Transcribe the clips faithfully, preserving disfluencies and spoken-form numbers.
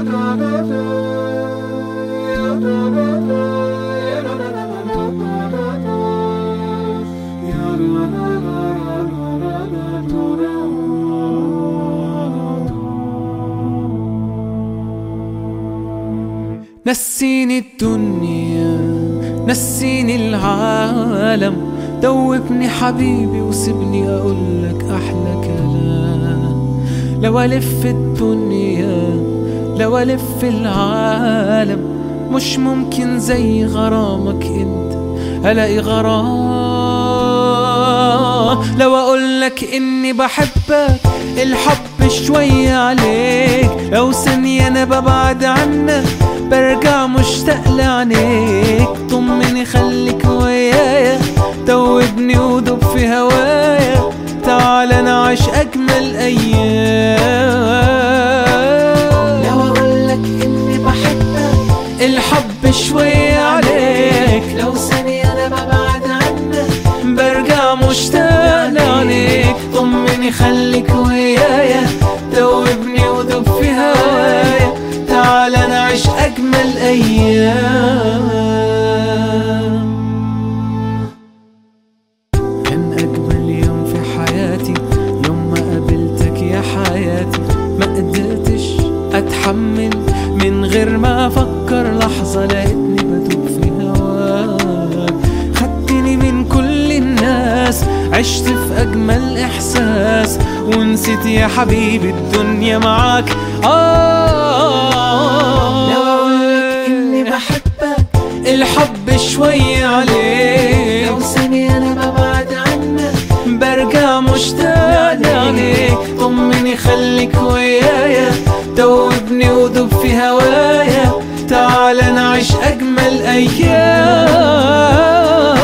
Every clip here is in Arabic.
نسيني الدنيا نسيني العالم، دوبني حبيبي وسيبني أقولك أحلى كلام. لو ألف الدنيا لو ألف العالم مش ممكن زي غرامك انت ألاقي غرام. لو أقولك إني بحبك الحب شوية عليك، لو ثانية أنا ببعد عنك برجع مشتاق لعينيك. طمني خليك ويايا دوبني ودوب في هوايا، تعال نعيش أجمل أيام. لو أقولك إني بحبك الحب شوية عليك، لو ثانية أنا ببعد عنك برجع مشتاق لعينيك. طمني خليك ويايا دوبني ودوب في هوايا، تعال نعيش أجمل أيام. كان أجمل يوم في حياتي يوم ما قابلتك يا حياتي. ما قدرتش أتحمل من غير ما أفكر لحظة، لقيتني بدوب في هواك. خدتني من كل الناس عشت في أجمل إحساس، ونسيت يا حبيبي الدنيا معاك. آه لو أقولك إني بحبك الحب شوية عليك، لو ثانية أنا ببعد عنك برجع مشتاق لعينيك. طمني خليك ويايا دوبني ودوب في هوايا، تعال نعيش أجمل أيام.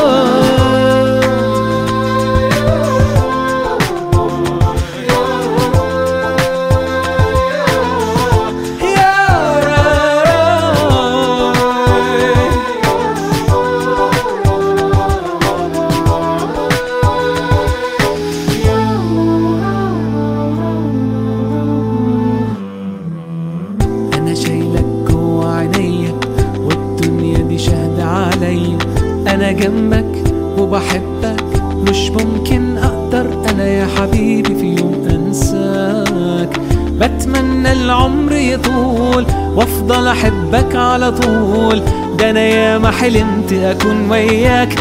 أنا جنبك وبحبك مش ممكن أقدر أنا يا حبيبي في يوم أنساك. بتمنى العمر يطول وأفضل أحبك على طول، ده أنا يا ما حلمت أكون وياك.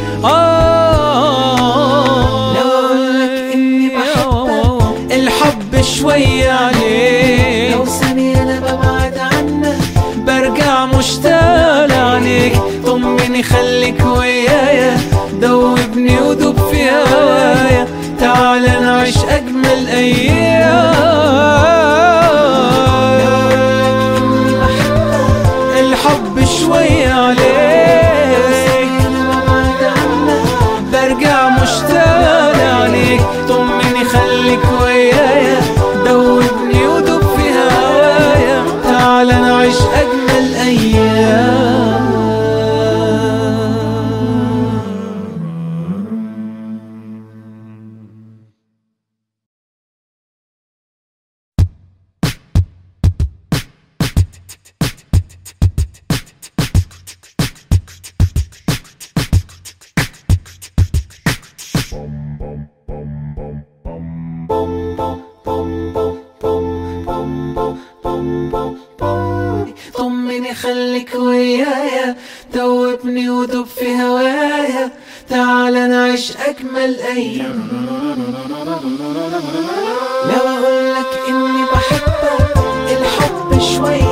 آه لو أقولك إني بحبك الحب شوية عليك، لو ثانية أنا ببعد عنك برجع مشتاق لعينيك. طمني خليك ويايا دوبني ودوب في هوايا، تعال نعيش أجمل أيام. الحب شوية عليك، برجع مشتاق لعينيك. طمني خليك ويايا دوبني ودوب في هوايا، تعال نعيش أجمل أيام. طمني خليك ويايا دوبني ودوب في هوايا، تعال نعيش أجمل أيام. لو أقولك إني بحبك الحب شوية